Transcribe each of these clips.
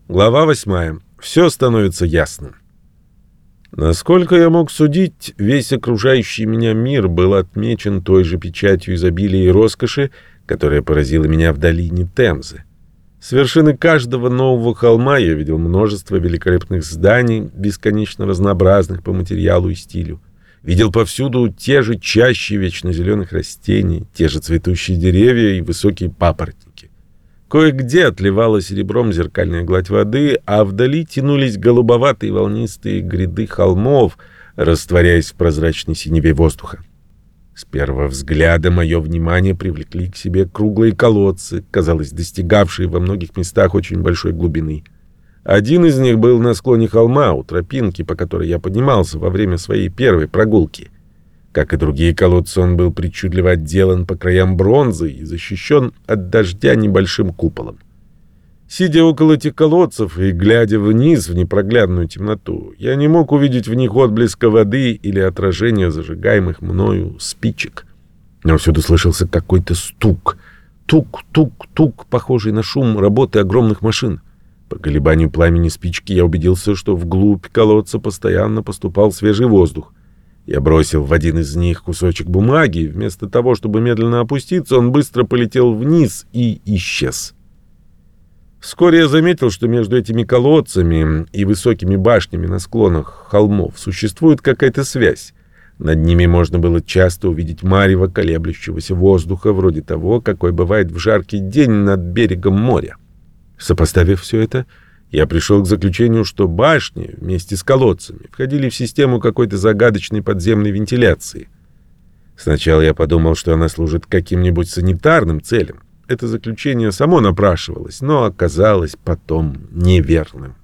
Глава 8. Все становится ясным. Насколько я мог судить, весь окружающий меня мир был отмечен той же печатью изобилия и роскоши, которая поразила меня в долине Темзы. С вершины каждого нового холма я видел множество великолепных зданий, бесконечно разнообразных по материалу и стилю. Видел повсюду те же чащи вечно зеленых растений, те же цветущие деревья и высокие папоротники. Кое-где отливала серебром зеркальная гладь воды, а вдали тянулись голубоватые волнистые гряды холмов, растворяясь в прозрачной синеве воздуха. С первого взгляда мое внимание привлекли к себе круглые колодцы, казалось, достигавшие во многих местах очень большой глубины. Один из них был на склоне холма, у тропинки, по которой я поднимался во время своей первой прогулки. Как и другие колодцы, он был причудливо отделан по краям бронзой и защищен от дождя небольшим куполом. Сидя около этих колодцев и глядя вниз в непроглядную темноту, я не мог увидеть в них отблеска воды или отражения зажигаемых мною спичек. Но всюду слышался какой-то стук. Тук-тук-тук, похожий на шум работы огромных машин. По колебанию пламени спички я убедился, что вглубь колодца постоянно поступал свежий воздух. Я бросил в один из них кусочек бумаги, и вместо того, чтобы медленно опуститься, он быстро полетел вниз и исчез. Вскоре я заметил, что между этими колодцами и высокими башнями на склонах холмов существует какая-то связь. Над ними можно было часто увидеть марево колеблющегося воздуха, вроде того, какой бывает в жаркий день над берегом моря. Сопоставив все это, я пришел к заключению, что башни вместе с колодцами входили в систему какой-то загадочной подземной вентиляции. Сначала я подумал, что она служит каким-нибудь санитарным целям. Это заключение само напрашивалось, но оказалось потом неверным.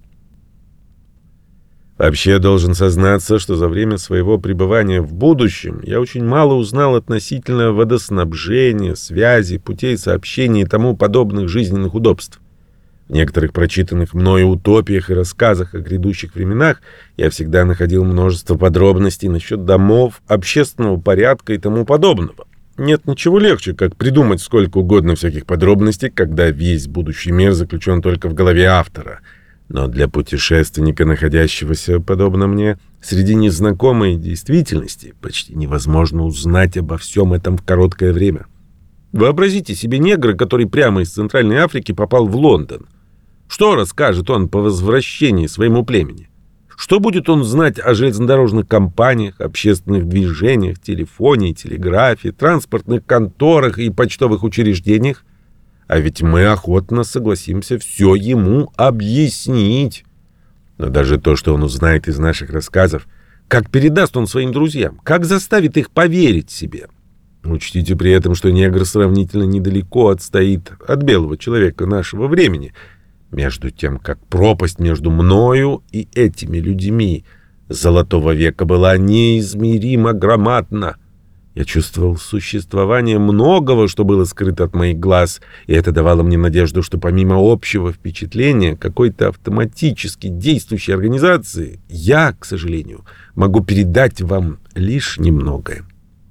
Вообще, я должен сознаться, что за время своего пребывания в будущем я очень мало узнал относительно водоснабжения, связи, путей сообщения и тому подобных жизненных удобств. В некоторых прочитанных мною утопиях и рассказах о грядущих временах я всегда находил множество подробностей насчет домов, общественного порядка и тому подобного. Нет ничего легче, как придумать сколько угодно всяких подробностей, когда весь будущий мир заключен только в голове автора. Но для путешественника, находящегося, подобно мне, среди незнакомой действительности, почти невозможно узнать обо всем этом в короткое время. Вообразите себе негра, который прямо из Центральной Африки попал в Лондон. Что расскажет он по возвращении своему племени? Что будет он знать о железнодорожных компаниях, общественных движениях, телефоне и телеграфе, транспортных конторах и почтовых учреждениях? А ведь мы охотно согласимся все ему объяснить. Но даже то, что он узнает из наших рассказов, как передаст он своим друзьям, как заставит их поверить себе? Учтите при этом, что негр сравнительно недалеко отстоит от белого человека нашего времени, между тем, как пропасть между мною и этими людьми Золотого века была неизмеримо громадна. Я чувствовал существование многого, что было скрыто от моих глаз, и это давало мне надежду, что помимо общего впечатления какой-то автоматически действующей организации, я, к сожалению, могу передать вам лишь немногое.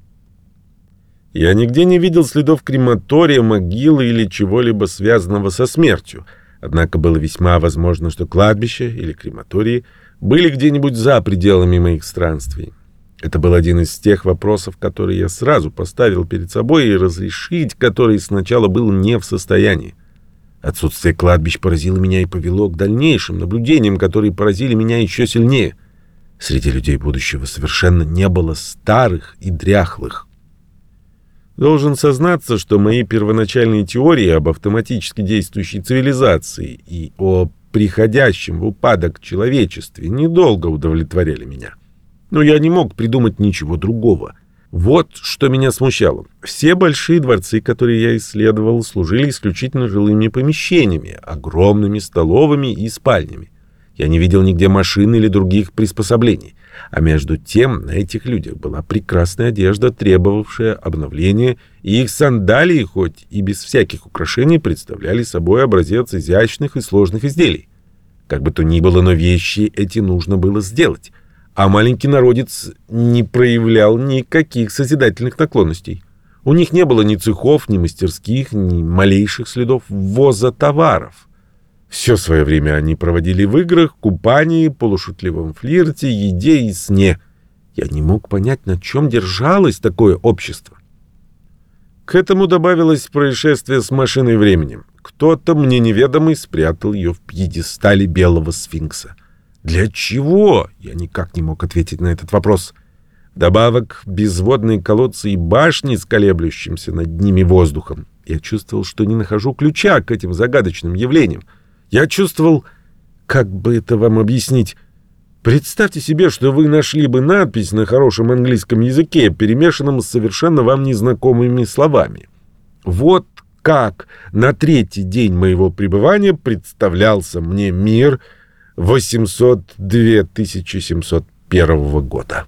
Я нигде не видел следов крематория, могилы или чего-либо связанного со смертью. Однако было весьма возможно, что кладбище или крематории были где-нибудь за пределами моих странствий. Это был один из тех вопросов, которые я сразу поставил перед собой и разрешить которые сначала был не в состоянии. Отсутствие кладбищ поразило меня и повело к дальнейшим наблюдениям, которые поразили меня еще сильнее. Среди людей будущего совершенно не было старых и дряхлых. Должен сознаться, что мои первоначальные теории об автоматически действующей цивилизации и о приходящем в упадок человечестве недолго удовлетворяли меня. Но я не мог придумать ничего другого. Вот что меня смущало. Все большие дворцы, которые я исследовал, служили исключительно жилыми помещениями, огромными столовыми и спальнями. Я не видел нигде машин или других приспособлений. А между тем на этих людях была прекрасная одежда, требовавшая обновления, и их сандалии, хоть и без всяких украшений, представляли собой образец изящных и сложных изделий. Как бы то ни было, но вещи эти нужно было сделать. А маленький народец не проявлял никаких созидательных наклонностей. У них не было ни цехов, ни мастерских, ни малейших следов ввоза товаров. Все свое время они проводили в играх, купании, полушутливом флирте, еде и сне. Я не мог понять, на чем держалось такое общество. К этому добавилось происшествие с машиной времени. Кто-то мне неведомый спрятал ее в пьедестале белого сфинкса. Для чего? Я никак не мог ответить на этот вопрос. Вдобавок, безводные колодцы и башни с колеблющимся над ними воздухом. Я чувствовал, что не нахожу ключа к этим загадочным явлениям. Я чувствовал, как бы это вам объяснить. Представьте себе, что вы нашли бы надпись на хорошем английском языке, перемешанном с совершенно вам незнакомыми словами. Вот как на третий день моего пребывания представлялся мне мир 802 года.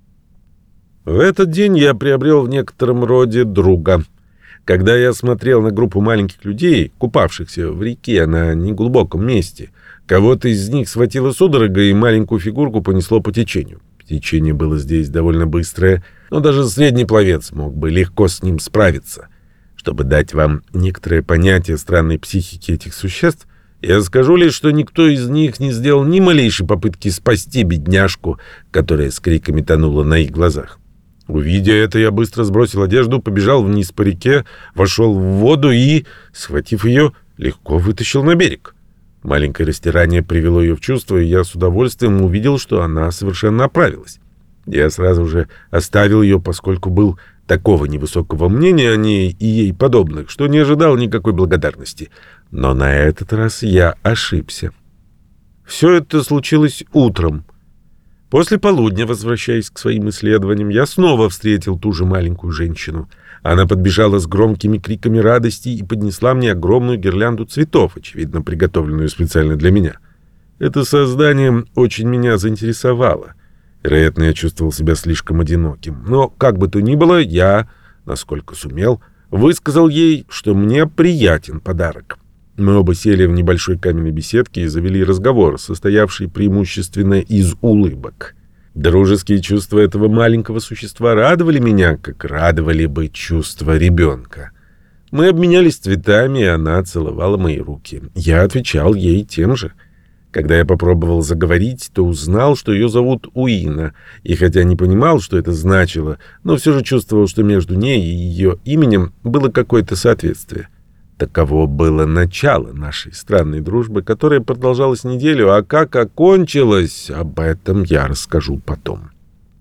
В этот день я приобрел в некотором роде друга. Когда я смотрел на группу маленьких людей, купавшихся в реке на неглубоком месте, кого-то из них схватила судорога, и маленькую фигурку понесло по течению. Течение было здесь довольно быстрое, но даже средний пловец мог бы легко с ним справиться. Чтобы дать вам некоторое понятие странной психики этих существ, я скажу лишь, что никто из них не сделал ни малейшей попытки спасти бедняжку, которая с криками тонула на их глазах. Увидя это, я быстро сбросил одежду, побежал вниз по реке, вошел в воду и, схватив ее, легко вытащил на берег. Маленькое растирание привело ее в чувство, и я с удовольствием увидел, что она совершенно оправилась. Я сразу же оставил ее, поскольку был такого невысокого мнения о ней и ей подобных, что не ожидал никакой благодарности. Но на этот раз я ошибся. Все это случилось утром. После полудня, возвращаясь к своим исследованиям, я снова встретил ту же маленькую женщину. Она подбежала с громкими криками радости и поднесла мне огромную гирлянду цветов, очевидно, приготовленную специально для меня. Это создание очень меня заинтересовало. Вероятно, я чувствовал себя слишком одиноким. Но, как бы то ни было, я, насколько сумел, высказал ей, что мне приятен подарок. Мы оба сели в небольшой каменной беседке и завели разговор, состоявший преимущественно из улыбок. Дружеские чувства этого маленького существа радовали меня, как радовали бы чувства ребенка. Мы обменялись цветами, и она целовала мои руки. Я отвечал ей тем же. Когда я попробовал заговорить, то узнал, что ее зовут Уина, и хотя не понимал, что это значило, но все же чувствовал, что между ней и ее именем было какое-то соответствие. Таково было начало нашей странной дружбы, которая продолжалась неделю, а как окончилась, об этом я расскажу потом.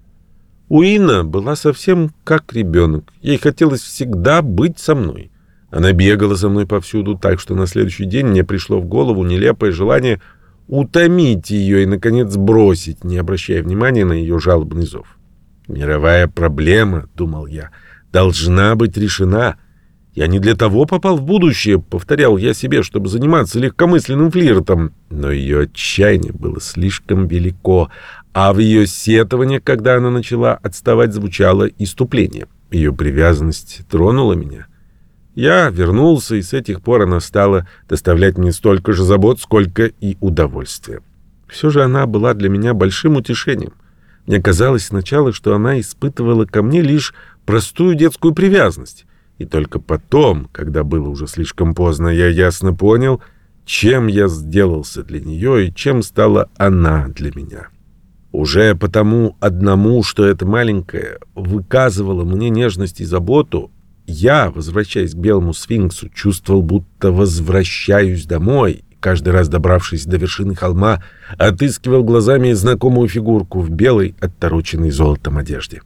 Уина была совсем как ребенок. Ей хотелось всегда быть со мной. Она бегала за мной повсюду, так что на следующий день мне пришло в голову нелепое желание утомить ее и, наконец, бросить, не обращая внимания на ее жалобный зов. «Мировая проблема, — думал я, — должна быть решена. Я не для того попал в будущее, — повторял я себе, — чтобы заниматься легкомысленным флиртом». Но ее отчаяние было слишком велико, а в ее сетованиях, когда она начала отставать, звучало иступление. Ее привязанность тронула меня. Я вернулся, и с этих пор она стала доставлять мне столько же забот, сколько и удовольствия. Все же она была для меня большим утешением. Мне казалось сначала, что она испытывала ко мне лишь простую детскую привязанность. И только потом, когда было уже слишком поздно, я ясно понял, чем я сделался для нее и чем стала она для меня. Уже потому одному, что эта маленькая выказывала мне нежность и заботу, я, возвращаясь к белому сфинксу, чувствовал, будто возвращаюсь домой. Каждый раз, добравшись до вершины холма, отыскивал глазами знакомую фигурку в белой, оттороченной золотом одежде.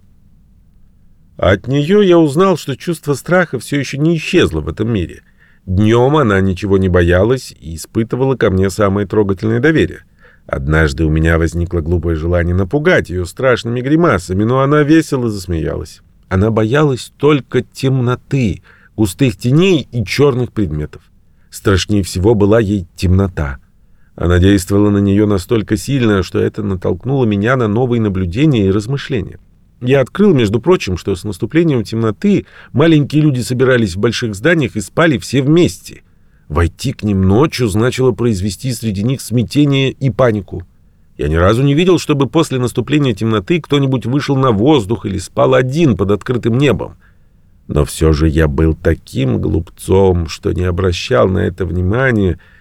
От нее я узнал, что чувство страха все еще не исчезло в этом мире. Днем она ничего не боялась и испытывала ко мне самое трогательное доверие. Однажды у меня возникло глупое желание напугать ее страшными гримасами, но она весело засмеялась. Она боялась только темноты, густых теней и черных предметов. Страшнее всего была ей темнота. Она действовала на нее настолько сильно, что это натолкнуло меня на новые наблюдения и размышления. Я открыл, между прочим, что с наступлением темноты маленькие люди собирались в больших зданиях и спали все вместе. Войти к ним ночью значило произвести среди них смятение и панику. Я ни разу не видел, чтобы после наступления темноты кто-нибудь вышел на воздух или спал один под открытым небом. Но все же я был таким глупцом, что не обращал на это внимания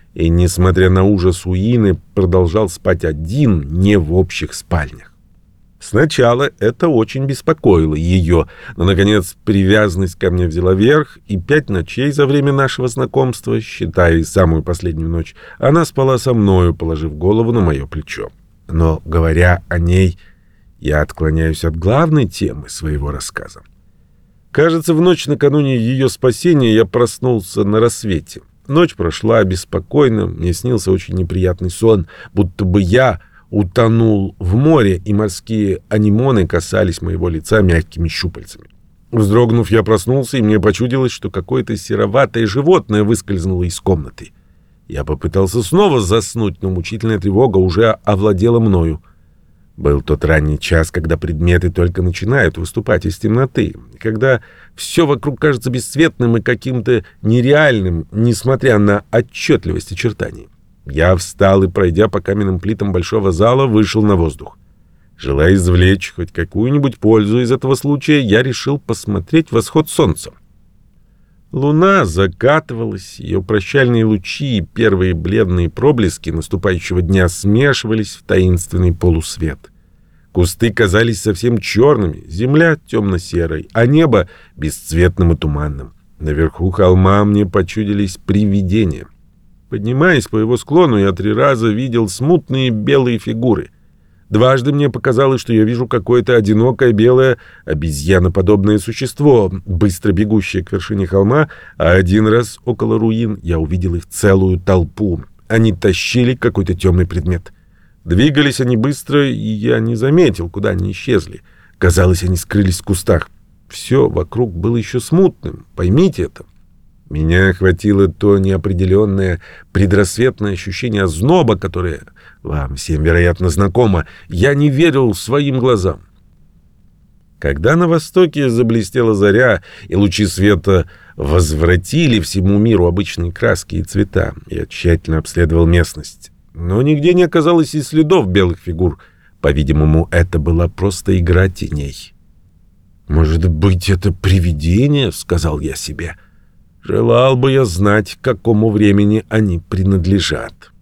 и, несмотря на ужас Уины, продолжал спать один, не в общих спальнях. Сначала это очень беспокоило ее, но, наконец, привязанность ко мне взяла верх, и 5 ночей за время нашего знакомства, считая и самую последнюю ночь, она спала со мною, положив голову на мое плечо. Но, говоря о ней, я отклоняюсь от главной темы своего рассказа. Кажется, в ночь накануне ее спасения я проснулся на рассвете. Ночь прошла беспокойно, мне снился очень неприятный сон, будто бы я утонул в море, и морские анимоны касались моего лица мягкими щупальцами. Вздрогнув, я проснулся, и мне почудилось, что какое-то сероватое животное выскользнуло из комнаты. Я попытался снова заснуть, но мучительная тревога уже овладела мною. Был тот ранний час, когда предметы только начинают выступать из темноты, когда все вокруг кажется бесцветным и каким-то нереальным, несмотря на отчетливость очертаний. Я встал и, пройдя по каменным плитам большого зала, вышел на воздух. Желая извлечь хоть какую-нибудь пользу из этого случая, я решил посмотреть восход солнца. Луна закатывалась, ее прощальные лучи и первые бледные проблески наступающего дня смешивались в таинственный полусвет. Кусты казались совсем черными, земля темно-серой, а небо бесцветным и туманным. Наверху холма мне почудились привидения. Поднимаясь по его склону, я 3 раза видел смутные белые фигуры. Дважды мне показалось, что я вижу какое-то одинокое белое обезьяноподобное существо, быстро бегущее к вершине холма, а 1 раз около руин я увидел их целую толпу. Они тащили какой-то темный предмет. Двигались они быстро, и я не заметил, куда они исчезли. Казалось, они скрылись в кустах. Все вокруг было еще смутным, поймите это. Меня охватило то неопределенное предрассветное ощущение озноба, которое вам всем, вероятно, знакомо. Я не верил своим глазам. Когда на востоке заблестела заря, и лучи света возвратили всему миру обычные краски и цвета, я тщательно обследовал местность. Но нигде не оказалось и следов белых фигур. По-видимому, это была просто игра теней. «Может быть, это привидение?» — сказал я себе. «Желал бы я знать, к какому времени они принадлежат».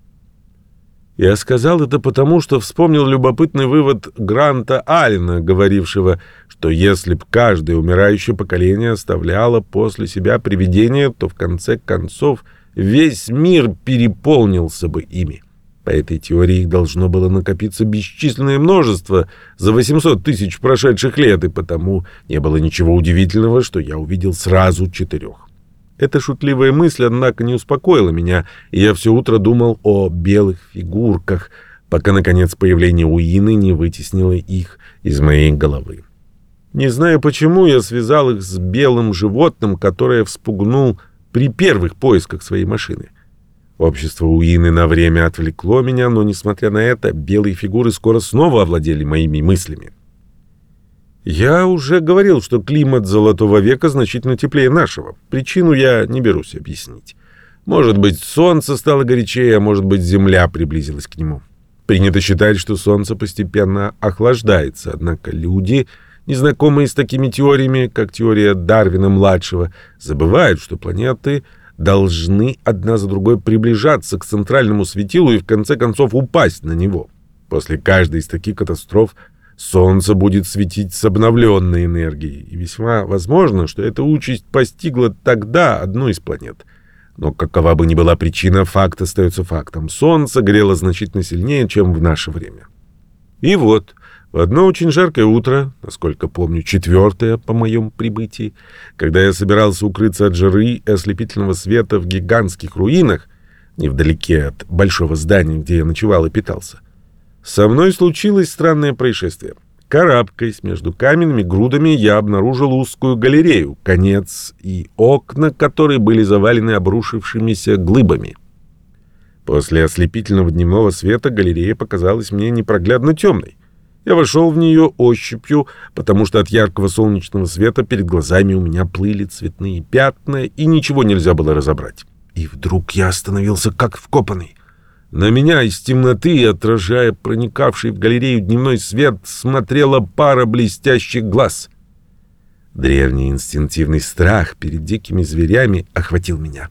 Я сказал это потому, что вспомнил любопытный вывод Гранта Аллена, говорившего, что если б каждое умирающее поколение оставляло после себя привидения, то в конце концов весь мир переполнился бы ими. По этой теории их должно было накопиться бесчисленное множество за 800 тысяч прошедших лет, и потому не было ничего удивительного, что я увидел сразу 4. Эта шутливая мысль, однако, не успокоила меня, и я все утро думал о белых фигурках, пока, наконец, появление Уины не вытеснило их из моей головы. Не знаю почему, я связал их с белым животным, которое вспугнул при первых поисках своей машины. Общество Уины на время отвлекло меня, но, несмотря на это, белые фигуры скоро снова овладели моими мыслями. Я уже говорил, что климат Золотого века значительно теплее нашего. Причину я не берусь объяснить. Может быть, солнце стало горячее, а может быть, земля приблизилась к нему. Принято считать, что солнце постепенно охлаждается, однако люди, незнакомые с такими теориями, как теория Дарвина-младшего, забывают, что планеты должны одна за другой приближаться к центральному светилу и в конце концов упасть на него. После каждой из таких катастроф Солнце будет светить с обновленной энергией, и весьма возможно, что эта участь постигла тогда одну из планет. Но какова бы ни была причина, факт остается фактом. Солнце грело значительно сильнее, чем в наше время. И вот, в одно очень жаркое утро, насколько помню, 4-е по моем прибытии, когда я собирался укрыться от жары и ослепительного света в гигантских руинах, невдалеке от большого здания, где я ночевал и питался, со мной случилось странное происшествие. Карабкаясь между каменными грудами, я обнаружил узкую галерею, конец и окна, которые были завалены обрушившимися глыбами. После ослепительного дневного света галерея показалась мне непроглядно темной. Я вошел в нее ощупью, потому что от яркого солнечного света перед глазами у меня плыли цветные пятна, и ничего нельзя было разобрать. И вдруг я остановился как вкопанный. На меня из темноты, отражая проникавший в галерею дневной свет, смотрела пара блестящих глаз. Древний инстинктивный страх перед дикими зверями охватил меня.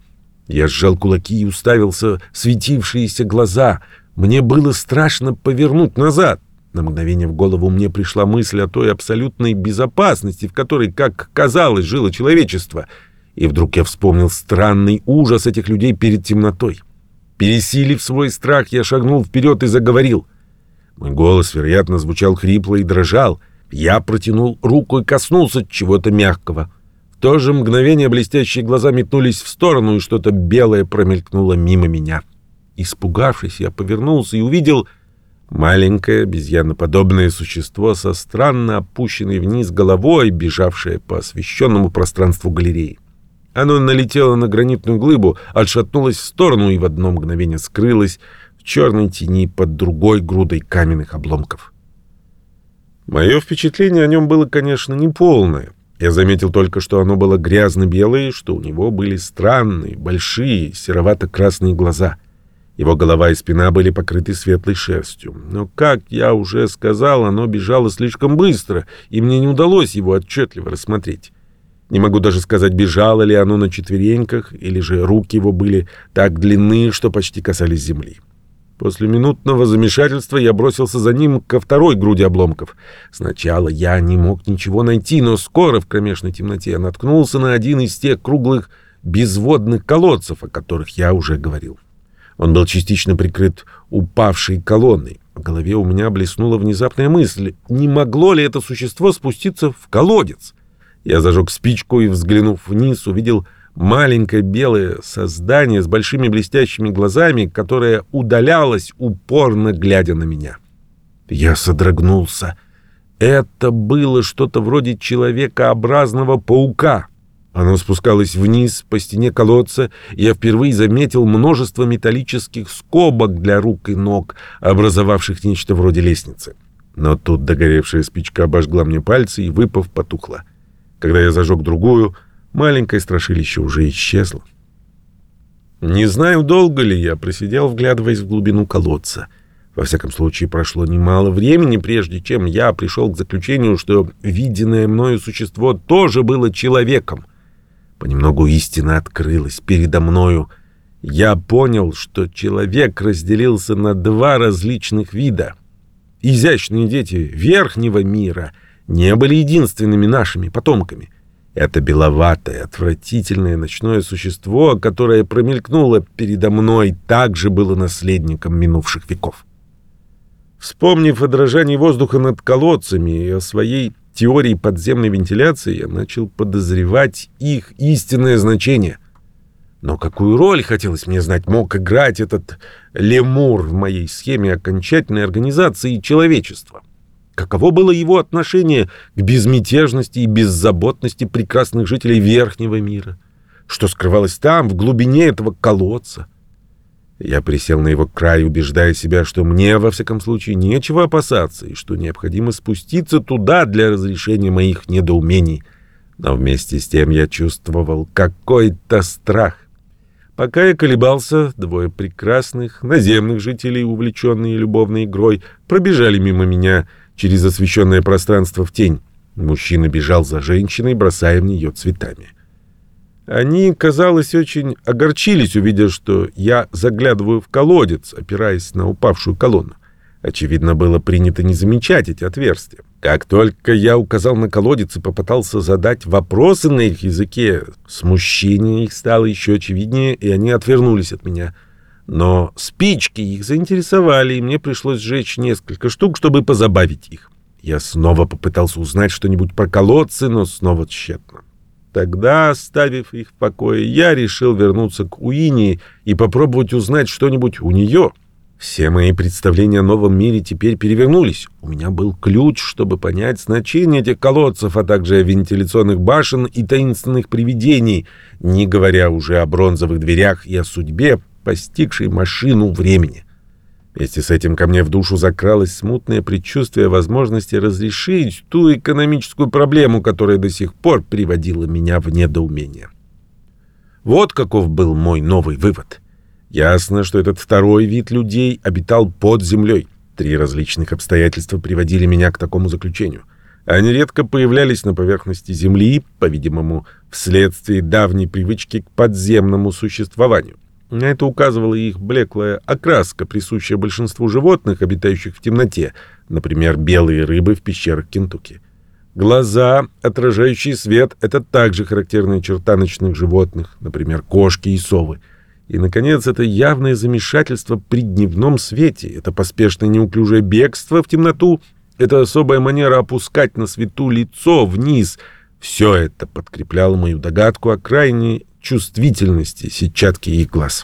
Я сжал кулаки и уставился в светившиеся глаза. Мне было страшно повернуть назад. На мгновение в голову мне пришла мысль о той абсолютной безопасности, в которой, как казалось, жило человечество. И вдруг я вспомнил странный ужас этих людей перед темнотой. Пересилив свой страх, я шагнул вперед и заговорил. Мой голос, вероятно, звучал хрипло и дрожал. Я протянул руку и коснулся чего-то мягкого. В то же мгновение блестящие глаза метнулись в сторону, и что-то белое промелькнуло мимо меня. Испугавшись, я повернулся и увидел маленькое обезьяноподобное существо со странно опущенной вниз головой, бежавшее по освещенному пространству галереи. Оно налетело на гранитную глыбу, отшатнулось в сторону и в одно мгновение скрылось в черной тени под другой грудой каменных обломков. Мое впечатление о нем было, конечно, неполное. Я заметил только, что оно было грязно-белое, что у него были странные, большие, серовато-красные глаза. Его голова и спина были покрыты светлой шерстью. Но, как я уже сказал, оно бежало слишком быстро, и мне не удалось его отчетливо рассмотреть. Не могу даже сказать, бежало ли оно на четвереньках, или же руки его были так длинны, что почти касались земли. После минутного замешательства я бросился за ним ко второй груди обломков. Сначала я не мог ничего найти, но скоро в кромешной темноте я наткнулся на один из тех круглых безводных колодцев, о которых я уже говорил. Он был частично прикрыт упавшей колонной. В голове у меня блеснула внезапная мысль, не могло ли это существо спуститься в колодец? Я зажег спичку и, взглянув вниз, увидел маленькое белое создание с большими блестящими глазами, которое удалялось, упорно глядя на меня. Я содрогнулся. Это было что-то вроде человекообразного паука. Оно спускалось вниз по стене колодца, и я впервые заметил множество металлических скобок для рук и ног, образовавших нечто вроде лестницы. Но тут догоревшая спичка обожгла мне пальцы и, выпав, потухла. Когда я зажег другую, маленькое страшилище уже исчезло. Не знаю, долго ли я просидел, вглядываясь в глубину колодца. Во всяком случае, прошло немало времени, прежде чем я пришел к заключению, что виденное мною существо тоже было человеком. Понемногу истина открылась передо мною. Я понял, что человек разделился на два различных вида. Изящные дети верхнего мира не были единственными нашими потомками. Это беловатое, отвратительное ночное существо, которое промелькнуло передо мной, также было наследником минувших веков. Вспомнив о дрожании воздуха над колодцами и о своей теории подземной вентиляции, я начал подозревать их истинное значение. Но какую роль, хотелось мне знать, мог играть этот лемур в моей схеме окончательной организации человечества? Каково было его отношение к безмятежности и беззаботности прекрасных жителей верхнего мира? Что скрывалось там, в глубине этого колодца? Я присел на его край, убеждая себя, что мне, во всяком случае, нечего опасаться, и что необходимо спуститься туда для разрешения моих недоумений. Но вместе с тем я чувствовал какой-то страх. Пока я колебался, двое прекрасных наземных жителей, увлеченные любовной игрой, пробежали мимо меня через освещенное пространство в тень. Мужчина бежал за женщиной, бросая в нее цветами. Они, казалось, очень огорчились, увидя, что я заглядываю в колодец, опираясь на упавшую колонну. Очевидно, было принято не замечать эти отверстия. Как только я указал на колодец и попытался задать вопросы на их языке, смущение их стало еще очевиднее, и они отвернулись от меня. Но спички их заинтересовали, и мне пришлось сжечь несколько штук, чтобы позабавить их. Я снова попытался узнать что-нибудь про колодцы, но снова тщетно. Тогда, оставив их в покое, я решил вернуться к Уинни и попробовать узнать что-нибудь у нее. Все мои представления о новом мире теперь перевернулись. У меня был ключ, чтобы понять значение этих колодцев, а также вентиляционных башен и таинственных привидений, не говоря уже о бронзовых дверях и о судьбе, постигшей машину времени. Вместе с этим ко мне в душу закралось смутное предчувствие возможности разрешить ту экономическую проблему, которая до сих пор приводила меня в недоумение. Вот каков был мой новый вывод. Ясно, что этот второй вид людей обитал под землей. 3 различных обстоятельства приводили меня к такому заключению. Они редко появлялись на поверхности Земли, по-видимому, вследствие давней привычки к подземному существованию. На это указывала их блеклая окраска, присущая большинству животных, обитающих в темноте, например, белые рыбы в пещерах Кентукки. Глаза, отражающие свет, это также характерная черта ночных животных, например, кошки и совы. И, наконец, это явное замешательство при дневном свете, это поспешное неуклюжее бегство в темноту, это особая манера опускать на свету лицо вниз. Все это подкрепляло мою догадку о крайней чувствительности сетчатки их глаз.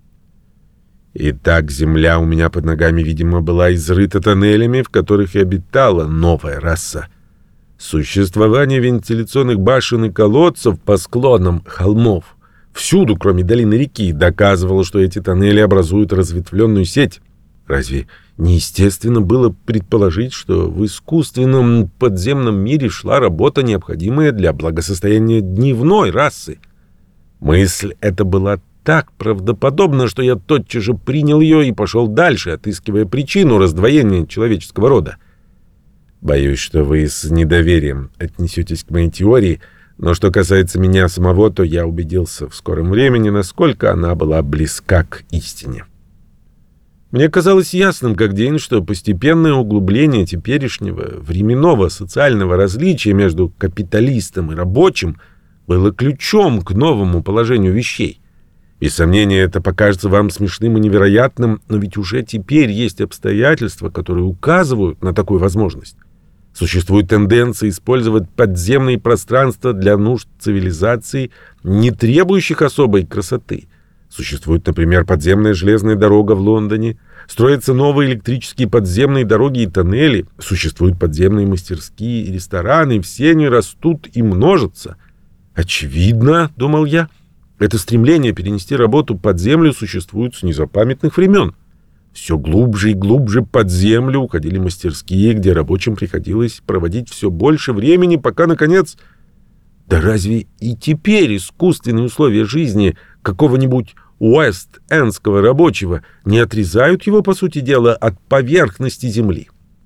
Итак, земля у меня под ногами, видимо, была изрыта тоннелями, в которых и обитала новая раса. Существование вентиляционных башен и колодцев по склонам холмов всюду, кроме долины реки, доказывало, что эти тоннели образуют разветвленную сеть. Разве неестественно было предположить, что в искусственном подземном мире шла работа, необходимая для благосостояния дневной расы? Мысль эта была так правдоподобна, что я тотчас же принял ее и пошел дальше, отыскивая причину раздвоения человеческого рода. Боюсь, что вы с недоверием отнесетесь к моей теории, но что касается меня самого, то я убедился в скором времени, насколько она была близка к истине. Мне казалось ясным как день, что постепенное углубление теперешнего временного социального различия между капиталистом и рабочим было ключом к новому положению вещей. Без сомнения, это покажется вам смешным и невероятным, но ведь уже теперь есть обстоятельства, которые указывают на такую возможность. Существует тенденция использовать подземные пространства для нужд цивилизации, не требующих особой красоты. Существует, например, подземная железная дорога в Лондоне, строятся новые электрические подземные дороги и тоннели, существуют подземные мастерские и рестораны, и все они растут и множатся. Очевидно, думал я, это стремление перенести работу под землю существует с незапамятных времен. Все глубже и глубже под землю уходили мастерские, где рабочим приходилось проводить все больше времени, пока, наконец... Да разве и теперь искусственные условия жизни какого-нибудь уэст-эндского рабочего не отрезают его, по сути дела, от поверхности земли?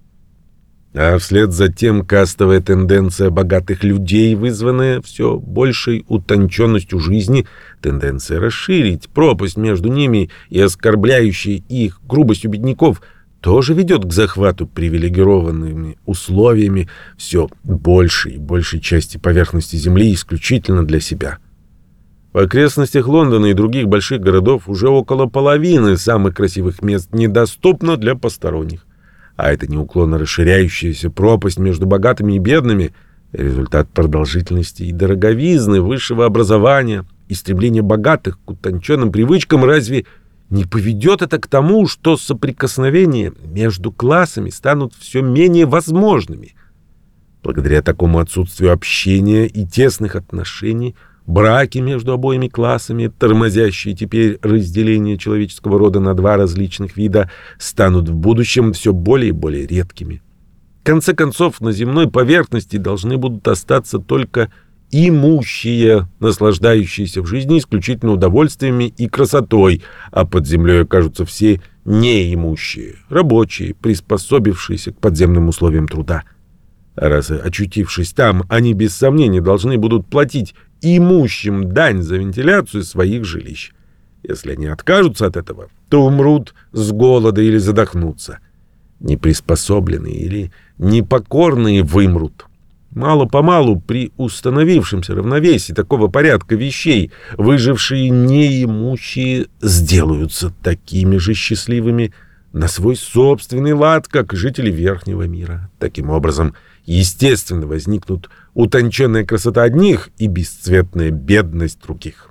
А вслед за тем кастовая тенденция богатых людей, вызванная все большей утонченностью жизни, тенденция расширить пропасть между ними и оскорбляющая их грубостью бедняков, тоже ведет к захвату привилегированными условиями все большей и большей части поверхности земли исключительно для себя. В окрестностях Лондона и других больших городов уже около половины самых красивых мест недоступно для посторонних. А эта неуклонно расширяющаяся пропасть между богатыми и бедными — результат продолжительности и дороговизны высшего образования и стремления богатых к утонченным привычкам. Разве не поведет это к тому, что соприкосновения между классами станут все менее возможными? Благодаря такому отсутствию общения и тесных отношений браки между обоими классами, тормозящие теперь разделение человеческого рода на два различных вида, станут в будущем все более и более редкими. В конце концов, на земной поверхности должны будут остаться только имущие, наслаждающиеся в жизни исключительно удовольствиями и красотой, а под землей окажутся все неимущие, рабочие, приспособившиеся к подземным условиям труда. А раз очутившись там, они без сомнения должны будут платить имущим дань за вентиляцию своих жилищ. Если они откажутся от этого, то умрут с голода или задохнутся. Неприспособленные или непокорные вымрут. Мало-помалу при установившемся равновесии такого порядка вещей выжившие неимущие сделаются такими же счастливыми на свой собственный лад, как жители Верхнего мира. Таким образом, естественно, возникнут утонченная красота одних и бесцветная бедность других.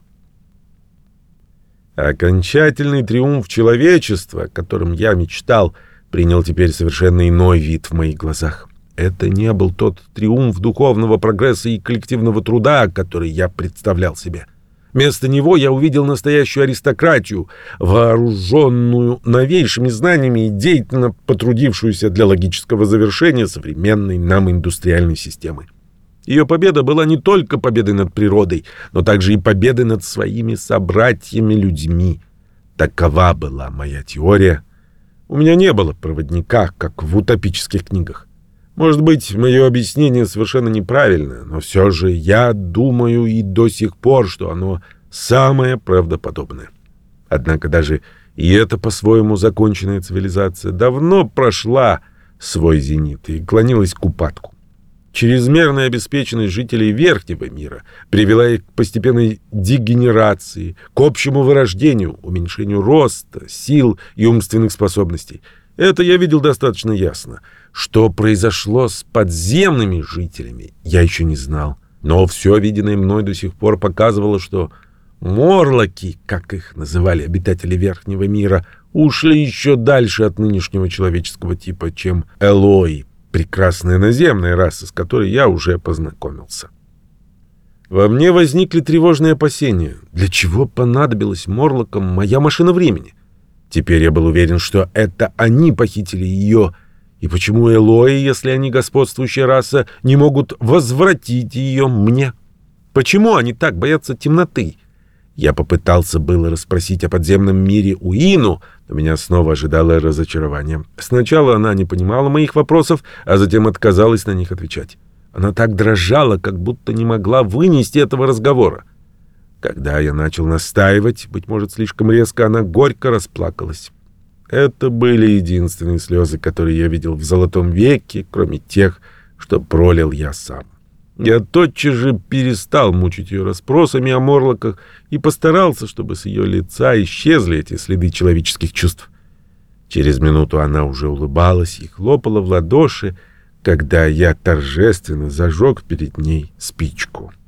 Окончательный триумф человечества, о котором я мечтал, принял теперь совершенно иной вид в моих глазах. Это не был тот триумф духовного прогресса и коллективного труда, который я представлял себе. Вместо него я увидел настоящую аристократию, вооруженную новейшими знаниями и деятельно потрудившуюся для логического завершения современной нам индустриальной системы. Ее победа была не только победой над природой, но также и победой над своими собратьями-людьми. Такова была моя теория. У меня не было проводника, как в утопических книгах. Может быть, мое объяснение совершенно неправильное, но все же я думаю и до сих пор, что оно самое правдоподобное. Однако даже и эта по-своему законченная цивилизация давно прошла свой зенит и клонилась к упадку. Чрезмерная обеспеченность жителей верхнего мира привела их к постепенной дегенерации, к общему вырождению, уменьшению роста, сил и умственных способностей. Это я видел достаточно ясно. Что произошло с подземными жителями, я еще не знал. Но все виденное мной до сих пор показывало, что морлоки, как их называли обитатели верхнего мира, ушли еще дальше от нынешнего человеческого типа, чем элои, прекрасная наземная раса, с которой я уже познакомился. Во мне возникли тревожные опасения. Для чего понадобилась морлокам моя машина времени? Теперь я был уверен, что это они похитили ее. И почему элои, если они господствующая раса, не могут возвратить ее мне? Почему они так боятся темноты? Я попытался было расспросить о подземном мире у Ину, но меня снова ожидало разочарование. Сначала она не понимала моих вопросов, а затем отказалась на них отвечать. Она так дрожала, как будто не могла вынести этого разговора. Когда я начал настаивать, быть может, слишком резко, она горько расплакалась. Это были единственные слезы, которые я видел в Золотом веке, кроме тех, что пролил я сам. Я тотчас же перестал мучить ее расспросами о морлоках и постарался, чтобы с ее лица исчезли эти следы человеческих чувств. Через минуту она уже улыбалась и хлопала в ладоши, когда я торжественно зажег перед ней спичку.